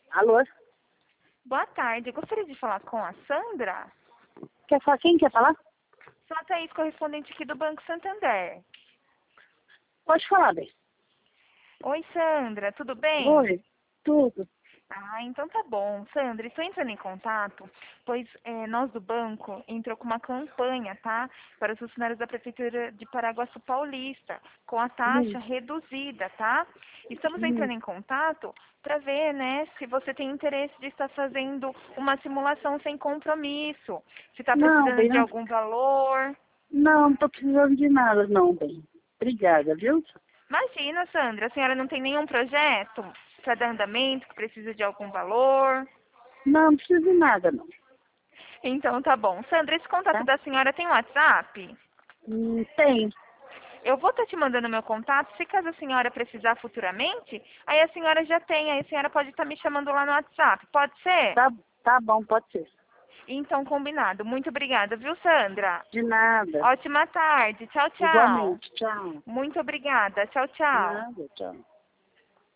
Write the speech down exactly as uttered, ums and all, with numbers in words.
Alô? Boa tarde, gostaria de falar com a Sandra? Quer falar? Quem quer falar? Sou a Thaís, correspondente aqui do Banco Santander. Pode falar, bem. Oi, Sandra, tudo bem? Oi, tudo. Ah, então tá bom. Sandra, estou entrando em contato, pois eh, nós do banco entrou com uma campanha, tá? Para os funcionários da Prefeitura de Paraguaçu Paulista, com a taxa Hum, reduzida, tá? Estamos hum. entrando em contato para ver, né, se você tem interesse de estar fazendo uma simulação sem compromisso, se está Não, precisando bem, de não. algum valor. Não, não tô precisando de nada, não, bem. Obrigada, viu? Imagina, Sandra, a senhora não tem nenhum projeto para dar andamento, que precisa de algum valor? Não, não preciso de nada, não. Então tá bom. Sandra, esse contato Tá? da senhora tem WhatsApp? Hum, tem. Eu vou estar te mandando meu contato, se caso a senhora precisar futuramente, aí a senhora já tem, aí a senhora pode estar me chamando lá no WhatsApp, pode ser? Tá, tá bom, pode ser. Então, combinado. Muito obrigada, viu, Sandra? De nada. Ótima tarde. Tchau, tchau. Igualmente, tchau. Muito obrigada. Tchau, tchau. Nada, tchau.